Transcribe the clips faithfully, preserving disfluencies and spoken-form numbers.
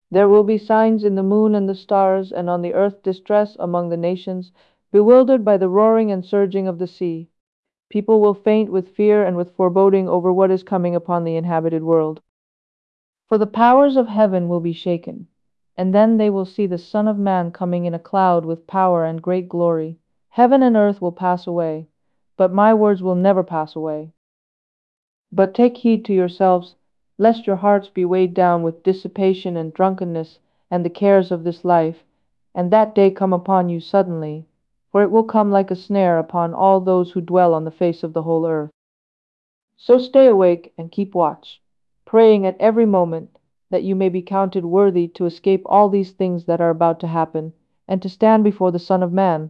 There will be signs in the moon and the stars, and on the earth distress among the nations, bewildered by the roaring and surging of the sea. People will faint with fear and with foreboding over what is coming upon the inhabited world. For the powers of heaven will be shaken, and then they will see the Son of Man coming in a cloud with power and great glory. Heaven and earth will pass away, but my words will never pass away. But take heed to yourselves, lest your hearts be weighed down with dissipation and drunkenness and the cares of this life, and that day come upon you suddenly, for it will come like a snare upon all those who dwell on the face of the whole earth. So stay awake and keep watch, praying at every moment that you may be counted worthy to escape all these things that are about to happen, and to stand before the Son of Man.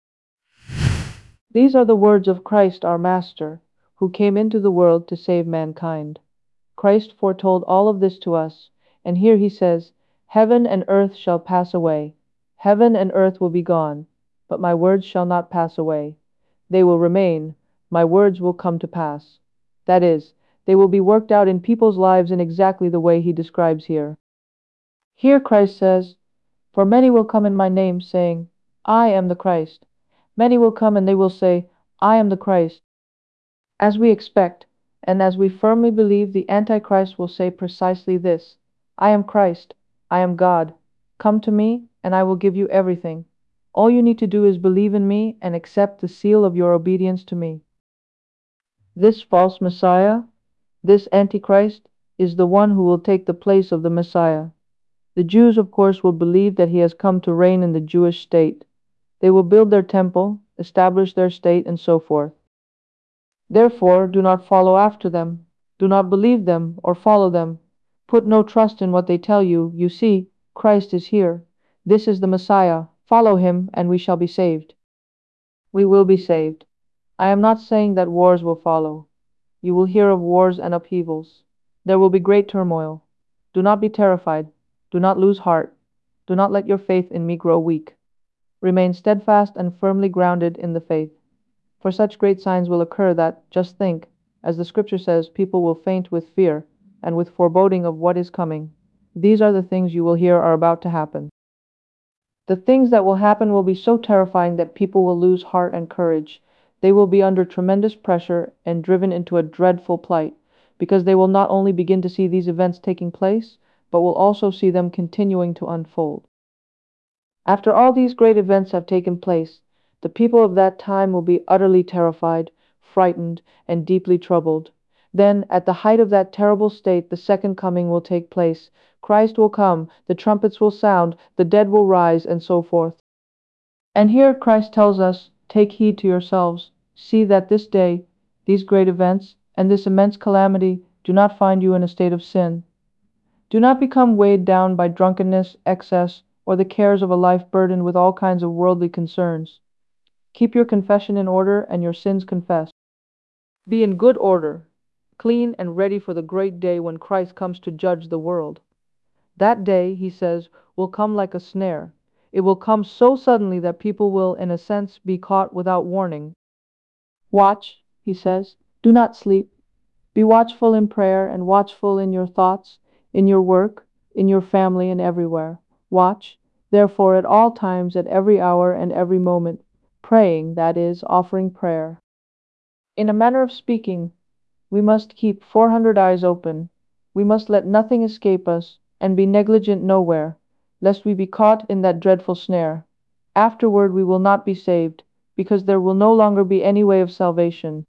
These are the words of Christ our Master, who came into the world to save mankind. Christ foretold all of this to us, and here he says, Heaven and earth shall pass away. Heaven and earth will be gone, but my words shall not pass away. They will remain, my words will come to pass. That is, they will be worked out in people's lives in exactly the way he describes here. Here Christ says, For many will come in my name, saying, I am the Christ. Many will come and they will say, I am the Christ. As we expect, and as we firmly believe, the Antichrist will say precisely this: I am Christ, I am God. Come to me, and I will give you everything. All you need to do is believe in me and accept the seal of your obedience to me. This false Messiah, this Antichrist, is the one who will take the place of the Messiah. The Jews, of course, will believe that he has come to reign in the Jewish state. They will build their temple, establish their state, and so forth. Therefore, do not follow after them. Do not believe them or follow them. Put no trust in what they tell you. You see, Christ is here. This is the Messiah. Follow him, and we shall be saved. We will be saved. I am not saying that wars will follow. You will hear of wars and upheavals. There will be great turmoil. Do not be terrified. Do not lose heart. Do not let your faith in me grow weak. Remain steadfast and firmly grounded in the faith. For such great signs will occur that, just think, as the Scripture says, people will faint with fear and with foreboding of what is coming. These are the things you will hear are about to happen. The things that will happen will be so terrifying that people will lose heart and courage. They will be under tremendous pressure and driven into a dreadful plight, because they will not only begin to see these events taking place, but will also see them continuing to unfold. After all these great events have taken place, the people of that time will be utterly terrified, frightened, and deeply troubled. Then, at the height of that terrible state, the second coming will take place. Christ will come, the trumpets will sound, the dead will rise, and so forth. And here Christ tells us, take heed to yourselves. See that this day, these great events, and this immense calamity do not find you in a state of sin. Do not become weighed down by drunkenness, excess, or the cares of a life burdened with all kinds of worldly concerns. Keep your confession in order and your sins confessed. Be in good order, clean and ready for the great day when Christ comes to judge the world. That day, he says, will come like a snare. It will come so suddenly that people will, in a sense, be caught without warning. Watch, he says. Do not sleep. Be watchful in prayer and watchful in your thoughts, in your work, in your family, and everywhere. Watch, therefore, at all times, at every hour, and every moment, praying, that is, offering prayer. In a manner of speaking, we must keep four hundred eyes open. We must let nothing escape us, and be negligent nowhere, lest we be caught in that dreadful snare. Afterward we will not be saved, because there will no longer be any way of salvation.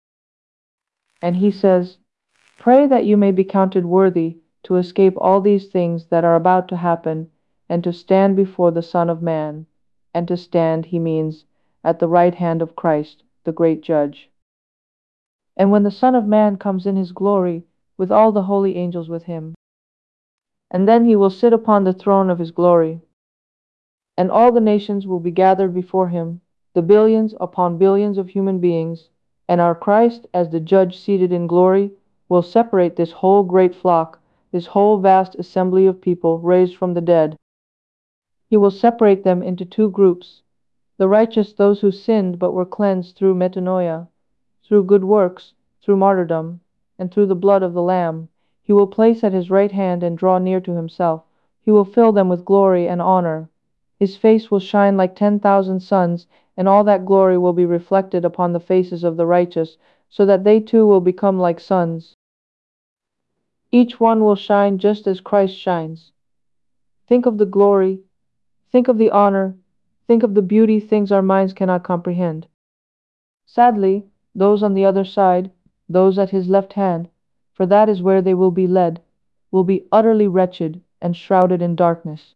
And he says, Pray that you may be counted worthy to escape all these things that are about to happen, and to stand before the Son of Man. And to stand, he means, at the right hand of Christ, the great Judge. And when the Son of Man comes in his glory, with all the holy angels with him, and then he will sit upon the throne of his glory, and all the nations will be gathered before him, the billions upon billions of human beings, and our Christ, as the Judge seated in glory, will separate this whole great flock, this whole vast assembly of people raised from the dead. He will separate them into two groups: the righteous, those who sinned but were cleansed through metanoia, through good works, through martyrdom, and through the blood of the Lamb. He will place at his right hand and draw near to himself He will fill them with glory and honor. His face will shine like ten thousand suns, and all that glory will be reflected upon the faces of the righteous, so that they too will become like suns. Each one will shine just as Christ shines. Think of the glory, think of the honor, think of the beauty things our minds cannot comprehend. Sadly, those on the other side, those at his left hand, for that is where they will be led, will be utterly wretched and shrouded in darkness,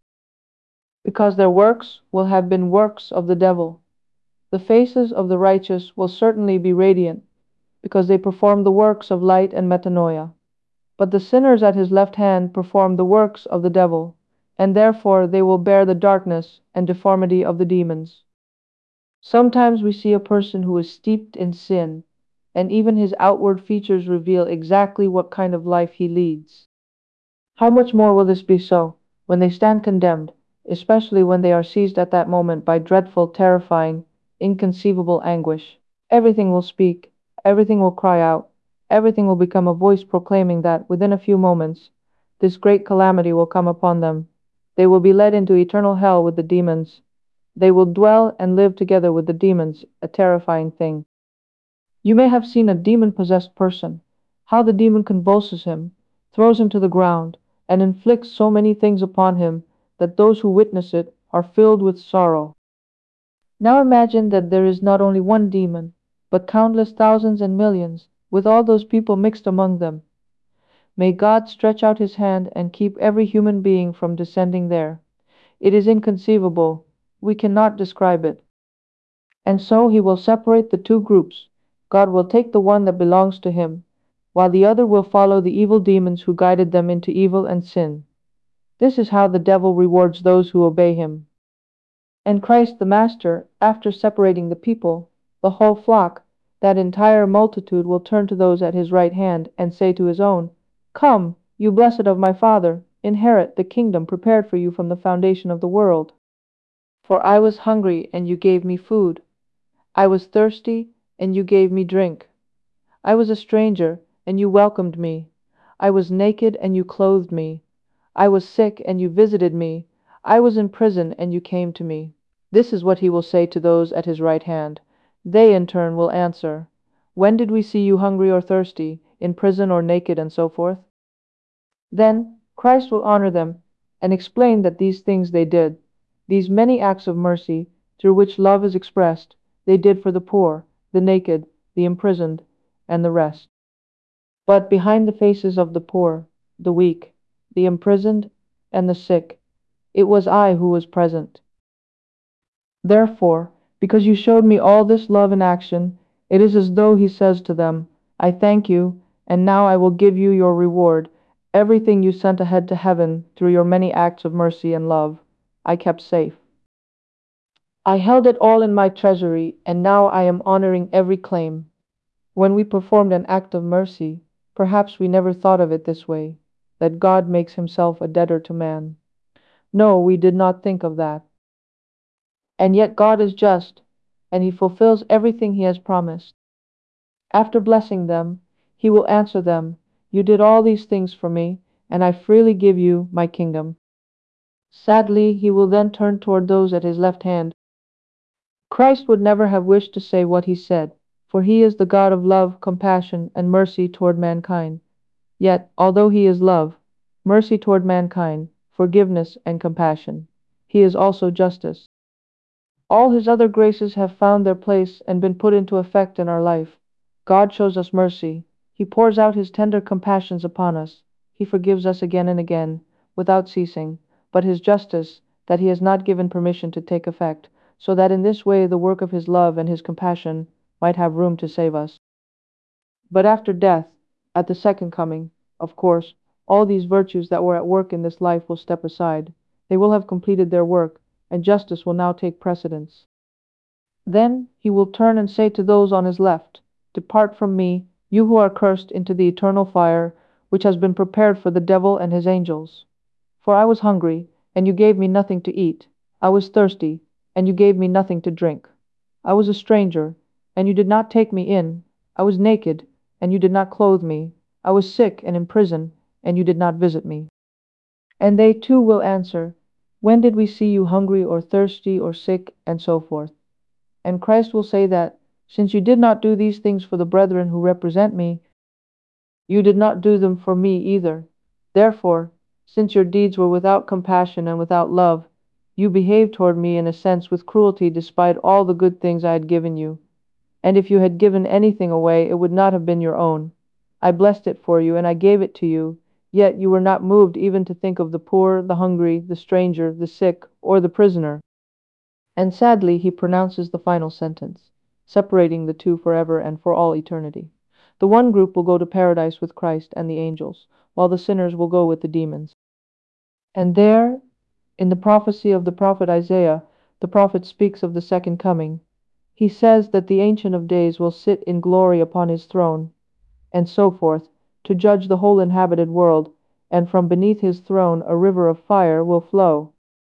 because their works will have been works of the devil. The faces of the righteous will certainly be radiant, because they perform the works of light and metanoia. But the sinners at his left hand perform the works of the devil, and therefore they will bear the darkness and deformity of the demons. Sometimes we see a person who is steeped in sin, and even his outward features reveal exactly what kind of life he leads. How much more will this be so when they stand condemned, especially when they are seized at that moment by dreadful, terrifying, inconceivable anguish? Everything will speak, everything will cry out, everything will become a voice proclaiming that, within a few moments, this great calamity will come upon them. They will be led into eternal hell with the demons. They will dwell and live together with the demons, a terrifying thing. You may have seen a demon-possessed person, how the demon convulses him, throws him to the ground, and inflicts so many things upon him that those who witness it are filled with sorrow. Now imagine that there is not only one demon, but countless thousands and millions, with all those people mixed among them. May God stretch out his hand and keep every human being from descending there. It is inconceivable. We cannot describe it. And so he will separate the two groups. God will take the one that belongs to him, while the other will follow the evil demons who guided them into evil and sin. This is how the devil rewards those who obey him. And Christ the Master, after separating the people, the whole flock, that entire multitude, will turn to those at his right hand and say to his own, "Come, you blessed of my Father, inherit the kingdom prepared for you from the foundation of the world. For I was hungry, and you gave me food. I was thirsty, and you gave me drink. I was a stranger, and you welcomed me. I was naked, and you clothed me. I was sick, and you visited me. I was in prison, and you came to me." This is what he will say to those at his right hand. They, in turn, will answer, "When did we see you hungry or thirsty, in prison or naked, and so forth?" Then Christ will honor them and explain that these things they did, these many acts of mercy, through which love is expressed, they did for the poor, the naked, the imprisoned, and the rest. But behind the faces of the poor, the weak, the imprisoned, and the sick, it was I who was present. Therefore, because you showed me all this love in action, it is as though he says to them, "I thank you, and now I will give you your reward. Everything you sent ahead to heaven through your many acts of mercy and love, I kept safe. I held it all in my treasury, and now I am honoring every claim." When we performed an act of mercy, perhaps we never thought of it this way, that God makes himself a debtor to man. No, we did not think of that. And yet God is just, and he fulfills everything he has promised. After blessing them, he will answer them, "You did all these things for me, and I freely give you my kingdom." Sadly, he will then turn toward those at his left hand. Christ would never have wished to say what he said, for he is the God of love, compassion, and mercy toward mankind. Yet, although he is love, mercy toward mankind, forgiveness, and compassion, he is also justice. All his other graces have found their place and been put into effect in our life. God shows us mercy. He pours out his tender compassions upon us. He forgives us again and again, without ceasing, but his justice, that he has not given permission to take effect, so that in this way the work of his love and his compassion might have room to save us. But after death, at the second coming, of course, all these virtues that were at work in this life will step aside. They will have completed their work, and justice will now take precedence. Then he will turn and say to those on his left, "Depart from me, you who are cursed, into the eternal fire, which has been prepared for the devil and his angels. For I was hungry, and you gave me nothing to eat. I was thirsty, and you gave me nothing to drink. I was a stranger, and you did not take me in. I was naked, and you did not clothe me. I was sick and in prison, and you did not visit me." And they too will answer, when did we see you hungry or thirsty or sick, and so forth. And Christ will say that, since you did not do these things for the brethren who represent me, you did not do them for me either. Therefore, since your deeds were without compassion and without love, you behaved toward me in a sense with cruelty despite all the good things I had given you. And if you had given anything away, it would not have been your own. I blessed it for you, and I gave it to you, yet you were not moved even to think of the poor, the hungry, the stranger, the sick, or the prisoner. And sadly, he pronounces the final sentence, separating the two forever and for all eternity. The one group will go to paradise with Christ and the angels, while the sinners will go with the demons. And there, in the prophecy of the prophet Isaiah, the prophet speaks of the second coming. He says that the Ancient of Days will sit in glory upon his throne, and so forth, to judge the whole inhabited world, and from beneath his throne a river of fire will flow.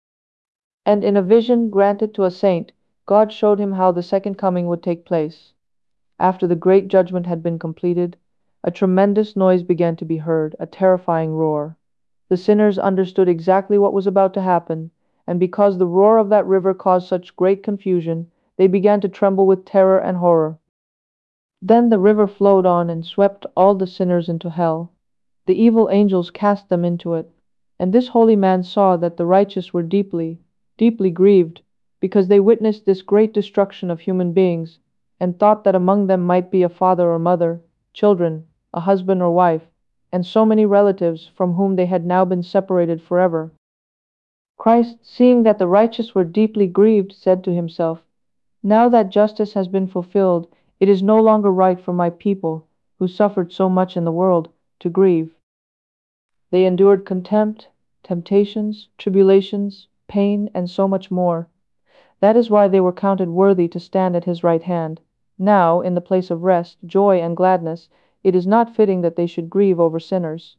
And in a vision granted to a saint, God showed him how the second coming would take place. After the great judgment had been completed, a tremendous noise began to be heard, a terrifying roar. The sinners understood exactly what was about to happen, and because the roar of that river caused such great confusion, they began to tremble with terror and horror. Then the river flowed on and swept all the sinners into hell. The evil angels cast them into it, and this holy man saw that the righteous were deeply, deeply grieved, because they witnessed this great destruction of human beings, and thought that among them might be a father or mother, children, a husband or wife, and so many relatives from whom they had now been separated forever. Christ, seeing that the righteous were deeply grieved, said to himself, now that justice has been fulfilled, it is no longer right for my people, who suffered so much in the world, to grieve. They endured contempt, temptations, tribulations, pain, and so much more. That is why they were counted worthy to stand at his right hand. Now, in the place of rest, joy, and gladness, it is not fitting that they should grieve over sinners.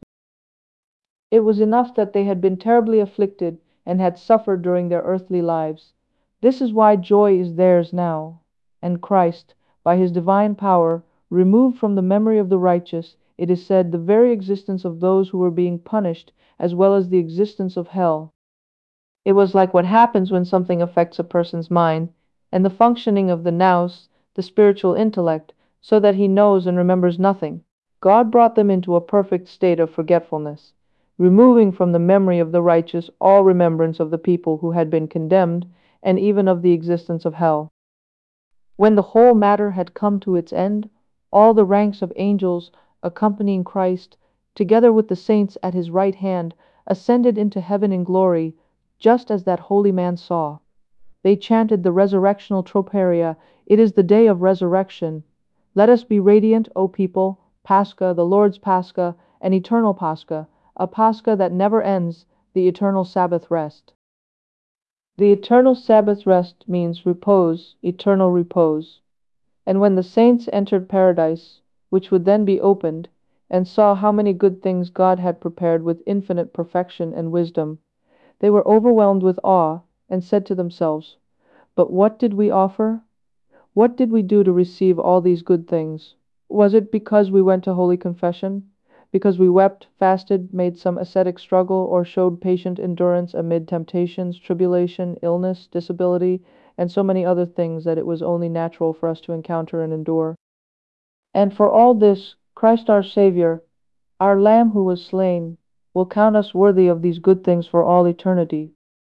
It was enough that they had been terribly afflicted and had suffered during their earthly lives. This is why joy is theirs now. And Christ, by his divine power, removed from the memory of the righteous, it is said, the very existence of those who were being punished, as well as the existence of hell. It was like what happens when something affects a person's mind, and the functioning of the nous, the spiritual intellect, so that he knows and remembers nothing. God brought them into a perfect state of forgetfulness, removing from the memory of the righteous all remembrance of the people who had been condemned, and even of the existence of hell. When the whole matter had come to its end, all the ranks of angels accompanying Christ, together with the saints at his right hand, ascended into heaven in glory, just as that holy man saw. They chanted the resurrectional troparia, it is the day of resurrection. Let us be radiant, O people, Pascha, the Lord's Pascha, an eternal Pascha, a Pascha that never ends, the eternal Sabbath rest. The eternal Sabbath rest means repose, eternal repose. And when the saints entered paradise, which would then be opened, and saw how many good things God had prepared with infinite perfection and wisdom, they were overwhelmed with awe, and said to themselves, but what did we offer? What did we do to receive all these good things? Was it because we went to Holy Confession? Because we wept, fasted, made some ascetic struggle, or showed patient endurance amid temptations, tribulation, illness, disability, and so many other things that it was only natural for us to encounter and endure? And for all this, Christ our Savior, our Lamb who was slain, will count us worthy of these good things for all eternity.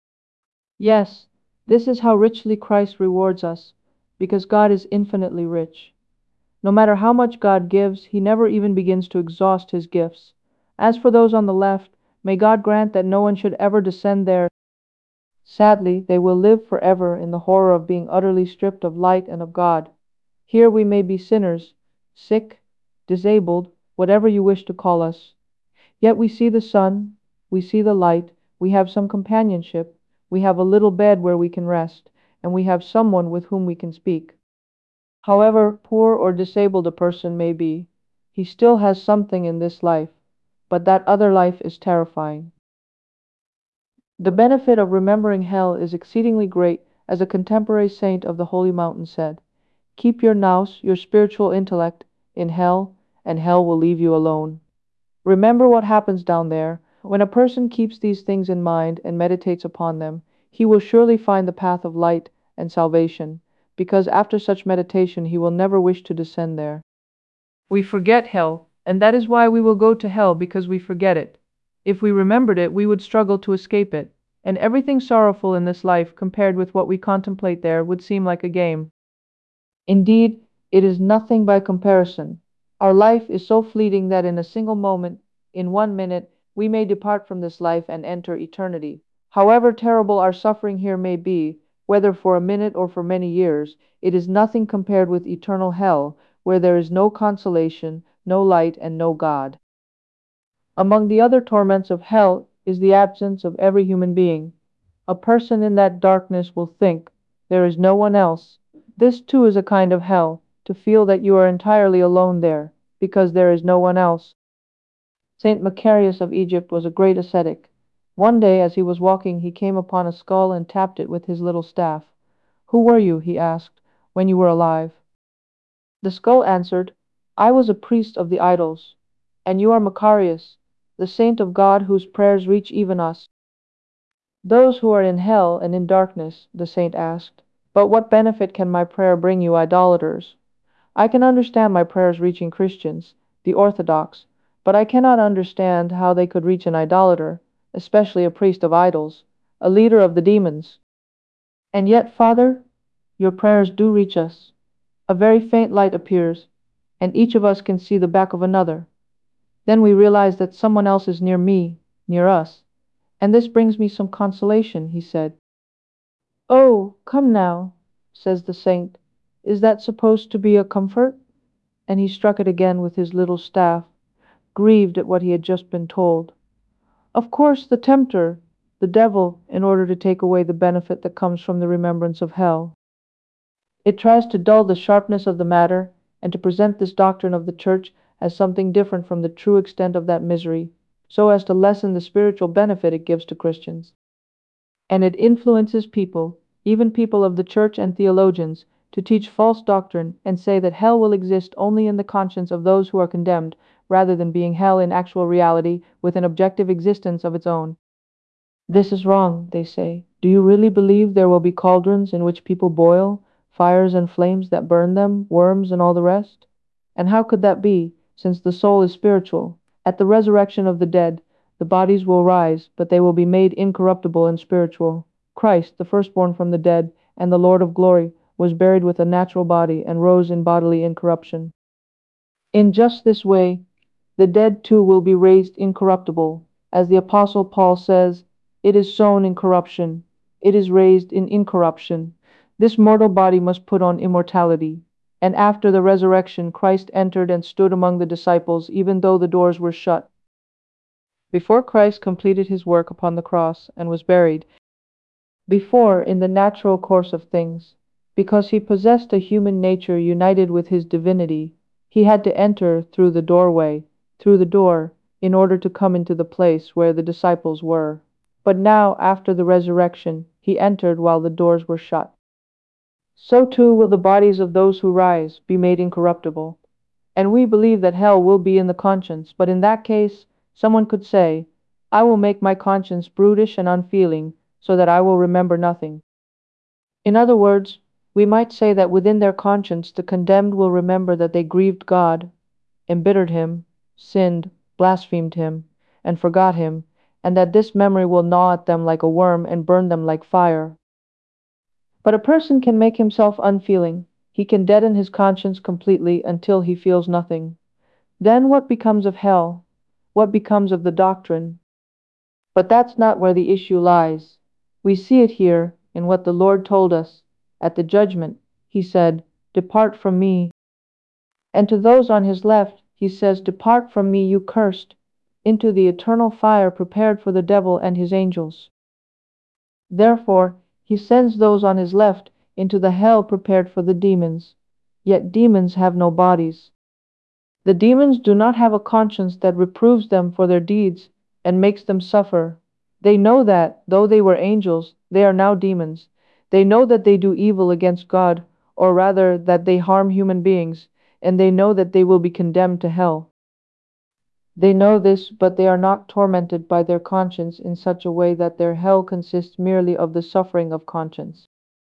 Yes, this is how richly Christ rewards us, because God is infinitely rich. No matter how much God gives, he never even begins to exhaust his gifts. As for those on the left, may God grant that no one should ever descend there. Sadly, they will live forever in the horror of being utterly stripped of light and of God. Here we may be sinners, sick, disabled, whatever you wish to call us. Yet we see the sun, we see the light, we have some companionship, we have a little bed where we can rest, and we have someone with whom we can speak. However poor or disabled a person may be, he still has something in this life, but that other life is terrifying. The benefit of remembering hell is exceedingly great, as a contemporary saint of the Holy Mountain said, keep your nous, your spiritual intellect, in hell, and hell will leave you alone. Remember what happens down there, When a person keeps these things in mind and meditates upon them, he will surely find the path of light and salvation, because after such meditation he will never wish to descend there. We forget hell, and that is why we will go to hell, because we forget it. If we remembered it, we would struggle to escape it, and everything sorrowful in this life compared with what we contemplate there would seem like a game. Indeed, it is nothing by comparison. Our life is so fleeting that in a single moment, in one minute, we may depart from this life and enter eternity. However terrible our suffering here may be, whether for a minute or for many years, it is nothing compared with eternal hell, where there is no consolation, no light, and no God. Among the other torments of hell is the absence of every human being. A person in that darkness will think, there is no one else. This too is a kind of hell, to feel that you are entirely alone there, because there is no one else. Saint Macarius of Egypt was a great ascetic. One day, as he was walking, he came upon a skull and tapped it with his little staff. "Who were you," he asked, "when you were alive?" The skull answered, "I was a priest of the idols." "And you are Macarius, the saint of God whose prayers reach even us." "Those who are in hell and in darkness," the saint asked. "But what benefit can my prayer bring you idolaters? I can understand my prayers reaching Christians, the Orthodox, but I cannot understand how they could reach an idolater, especially a priest of idols, a leader of the demons." "And yet, Father, your prayers do reach us. A very faint light appears, and each of us can see the back of another. Then we realize that someone else is near me, near us, and this brings me some consolation," he said. "Oh, come now," says the saint, "is that supposed to be a comfort?" And he struck it again with his little staff, grieved at what he had just been told. Of course, the tempter, the devil, in order to take away the benefit that comes from the remembrance of hell, it tries to dull the sharpness of the matter, and to present this doctrine of the Church as something different from the true extent of that misery, so as to lessen the spiritual benefit it gives to Christians. And it influences people, even people of the Church and theologians, to teach false doctrine and say that hell will exist only in the conscience of those who are condemned, rather than being hell in actual reality with an objective existence of its own. "This is wrong," they say. "Do you really believe there will be cauldrons in which people boil, fires and flames that burn them, worms and all the rest? And how could that be, since the soul is spiritual? At the resurrection of the dead, the bodies will rise, but they will be made incorruptible and spiritual. Christ, the firstborn from the dead, and the Lord of glory, was buried with a natural body and rose in bodily incorruption. In just this way, the dead too will be raised incorruptible. As the Apostle Paul says, it is sown in corruption, it is raised in incorruption. This mortal body must put on immortality. And after the resurrection, Christ entered and stood among the disciples, even though the doors were shut. Before Christ completed his work upon the cross and was buried, before, in the natural course of things, because he possessed a human nature united with his divinity, he had to enter through the doorway, through the door, in order to come into the place where the disciples were. But now, after the resurrection, he entered while the doors were shut. So too will the bodies of those who rise be made incorruptible. And we believe that hell will be in the conscience, but in that case, someone could say, "I will make my conscience brutish and unfeeling, so that I will remember nothing." In other words, we might say that within their conscience the condemned will remember that they grieved God, embittered him, sinned, blasphemed him, and forgot him, and that this memory will gnaw at them like a worm and burn them like fire. But a person can make himself unfeeling. He can deaden his conscience completely until he feels nothing. Then what becomes of hell? What becomes of the doctrine? But that's not where the issue lies. We see it here in what the Lord told us. At the judgment, he said, "Depart from me." And to those on his left, he says, "Depart from me, you cursed, into the eternal fire prepared for the devil and his angels." Therefore, he sends those on his left into the hell prepared for the demons. Yet demons have no bodies. The demons do not have a conscience that reproves them for their deeds and makes them suffer. They know that, though they were angels, they are now demons. They know that they do evil against God, or rather that they harm human beings, and they know that they will be condemned to hell. They know this, but they are not tormented by their conscience in such a way that their hell consists merely of the suffering of conscience.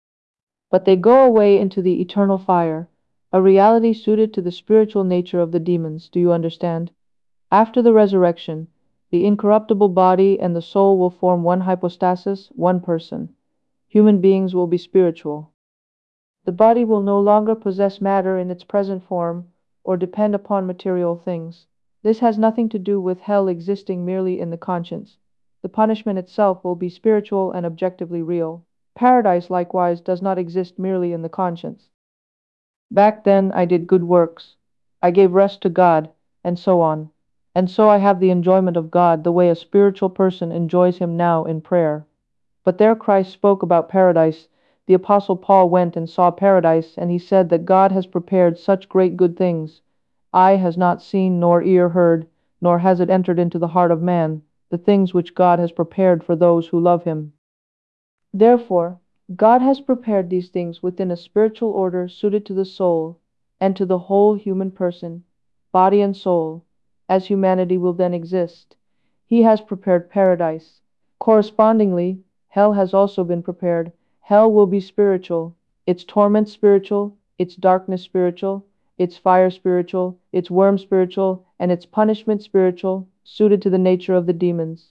But they go away into the eternal fire, a reality suited to the spiritual nature of the demons. Do you understand? After the resurrection, the incorruptible body and the soul will form one hypostasis, one person. Human beings will be spiritual. The body will no longer possess matter in its present form or depend upon material things. This has nothing to do with hell existing merely in the conscience. The punishment itself will be spiritual and objectively real. Paradise, likewise, does not exist merely in the conscience. Back then I did good works. I gave rest to God, and so on. And so I have the enjoyment of God the way a spiritual person enjoys Him now in prayer. But there Christ spoke about paradise. The Apostle Paul went and saw paradise, and he said that God has prepared such great good things. Eye has not seen, nor ear heard, nor has it entered into the heart of man, the things which God has prepared for those who love Him. Therefore, God has prepared these things within a spiritual order suited to the soul, and to the whole human person, body and soul, as humanity will then exist. He has prepared paradise. Correspondingly, hell has also been prepared. Hell will be spiritual, its torment spiritual, its darkness spiritual, its fire spiritual, its worm spiritual, and its punishment spiritual, suited to the nature of the demons.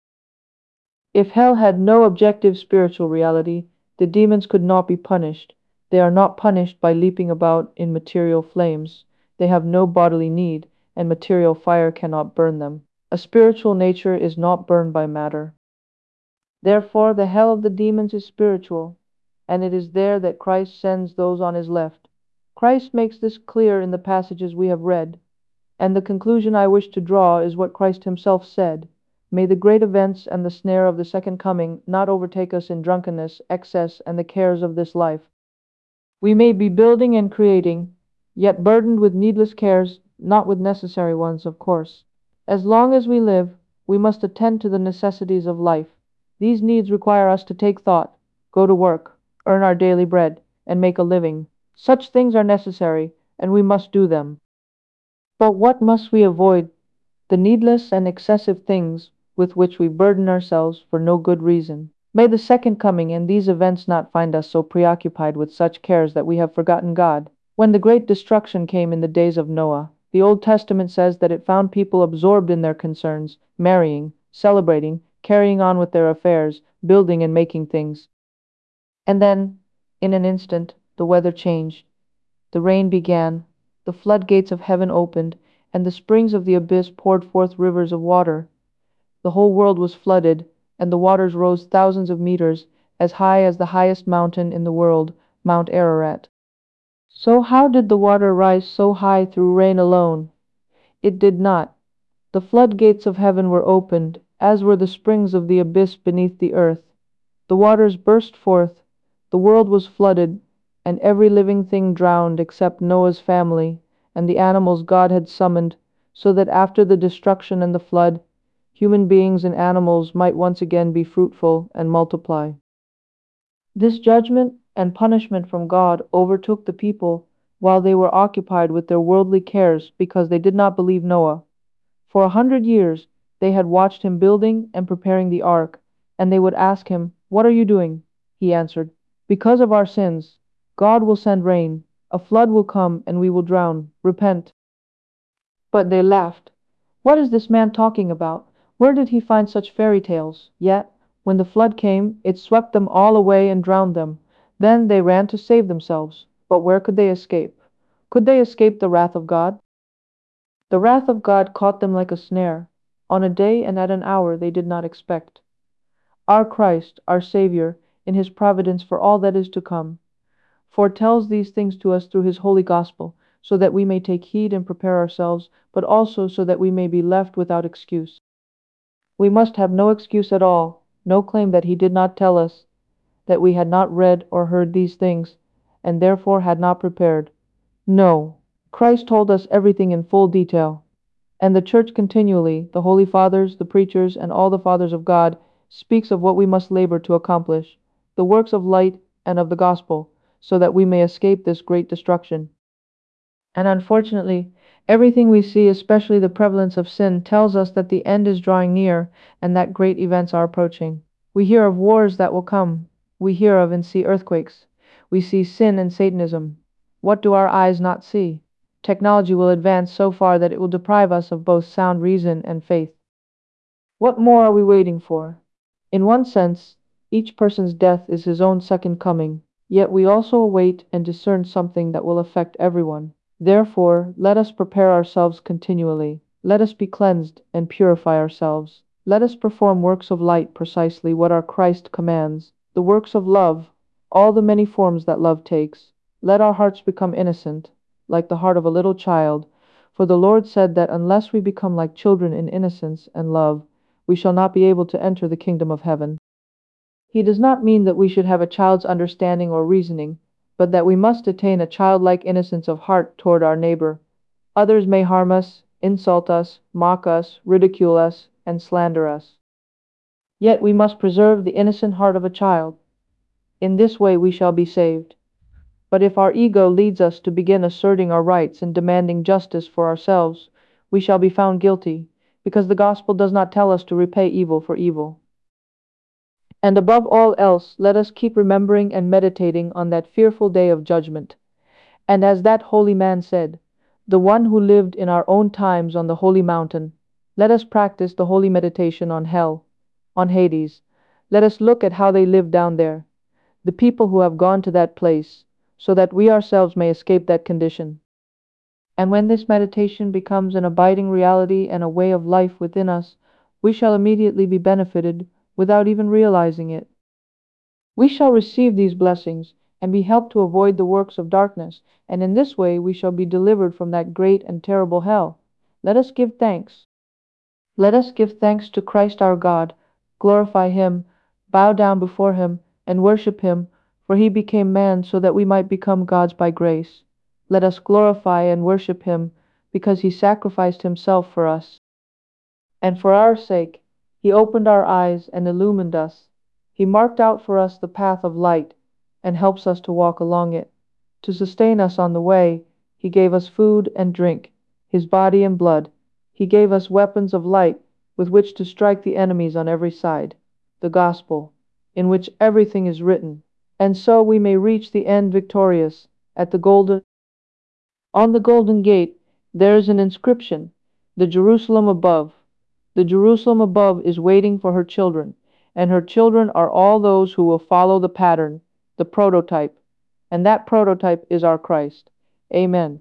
If hell had no objective spiritual reality, the demons could not be punished. They are not punished by leaping about in material flames. They have no bodily need, and material fire cannot burn them. A spiritual nature is not burned by matter. Therefore, the hell of the demons is spiritual, and it is there that Christ sends those on His left. Christ makes this clear in the passages we have read, and the conclusion I wish to draw is what Christ Himself said. May the great events and the snare of the second coming not overtake us in drunkenness, excess, and the cares of this life. We may be building and creating, yet burdened with needless cares, not with necessary ones, of course. As long as we live, we must attend to the necessities of life. These needs require us to take thought, go to work, earn our daily bread, and make a living. Such things are necessary, and we must do them. But what must we avoid? The needless and excessive things with which we burden ourselves for no good reason. May the second coming and these events not find us so preoccupied with such cares that we have forgotten God. When the great destruction came in the days of Noah, the Old Testament says that it found people absorbed in their concerns, marrying, celebrating, carrying on with their affairs, building and making things. And then, in an instant, the weather changed. The rain began, the floodgates of heaven opened, and the springs of the abyss poured forth rivers of water. The whole world was flooded, and the waters rose thousands of meters, as high as the highest mountain in the world, Mount Ararat. So how did the water rise so high through rain alone? It did not. The floodgates of heaven were opened, as were the springs of the abyss beneath the earth. The waters burst forth, the world was flooded, and every living thing drowned except Noah's family and the animals God had summoned, so that after the destruction and the flood, human beings and animals might once again be fruitful and multiply. This judgment and punishment from God overtook the people while they were occupied with their worldly cares because they did not believe Noah. For a hundred years they had watched him building and preparing the ark, and they would ask him, "What are you doing?" He answered, "Because of our sins. God will send rain, a flood will come, and we will drown. Repent." But they laughed. "What is this man talking about? Where did he find such fairy tales?" Yet, when the flood came, it swept them all away and drowned them. Then they ran to save themselves. But where could they escape? Could they escape the wrath of God? The wrath of God caught them like a snare, on a day and at an hour they did not expect. Our Christ, our Savior, in His providence for all that is to come, foretells these things to us through His holy gospel, so that we may take heed and prepare ourselves, but also so that we may be left without excuse. We must have no excuse at all, no claim that He did not tell us, that we had not read or heard these things, and therefore had not prepared. No, Christ told us everything in full detail, and the Church continually, the Holy Fathers, the preachers, and all the Fathers of God, speaks of what we must labor to accomplish, the works of light and of the gospel, so that we may escape this great destruction. And unfortunately, Everything we see, especially the prevalence of sin, tells us that the end is drawing near and that great events are approaching. We hear of wars that will come. We hear of and see earthquakes. We see sin and Satanism. What do our eyes not see? Technology will advance so far that it will deprive us of both sound reason and faith. What more are we waiting for? In one sense, each person's death is his own second coming, yet we also await and discern something that will affect everyone. Therefore, let us prepare ourselves continually. Let us be cleansed and purify ourselves. Let us perform works of light, precisely what our Christ commands, the works of love, all the many forms that love takes. Let our hearts become innocent, like the heart of a little child, for the Lord said that unless we become like children in innocence and love, we shall not be able to enter the kingdom of heaven. He does not mean that we should have a child's understanding or reasoning, but that we must attain a childlike innocence of heart toward our neighbor. Others may harm us, insult us, mock us, ridicule us, and slander us. Yet we must preserve the innocent heart of a child. In this way we shall be saved. But if our ego leads us to begin asserting our rights and demanding justice for ourselves, we shall be found guilty, because the gospel does not tell us to repay evil for evil. And above all else, let us keep remembering and meditating on that fearful day of judgment. And as that holy man said, the one who lived in our own times on the holy mountain, let us practice the holy meditation on hell, on Hades. Let us look at how they live down there, the people who have gone to that place, so that we ourselves may escape that condition. And when this meditation becomes an abiding reality and a way of life within us, we shall immediately be benefited without even realizing it. We shall receive these blessings and be helped to avoid the works of darkness, and in this way we shall be delivered from that great and terrible hell. Let us give thanks. Let us give thanks to Christ our God, glorify Him, bow down before Him, and worship Him, for He became man so that we might become gods by grace. Let us glorify and worship Him, because He sacrificed Himself for us. And for our sake, He opened our eyes and illumined us. He marked out for us the path of light and helps us to walk along it. To sustain us on the way, He gave us food and drink, His body and blood. He gave us weapons of light with which to strike the enemies on every side, the gospel, in which everything is written, and so we may reach the end victorious at the golden. On the golden gate there is an inscription, the Jerusalem above. The Jerusalem above is waiting for her children, and her children are all those who will follow the pattern, the prototype, and that prototype is our Christ. Amen.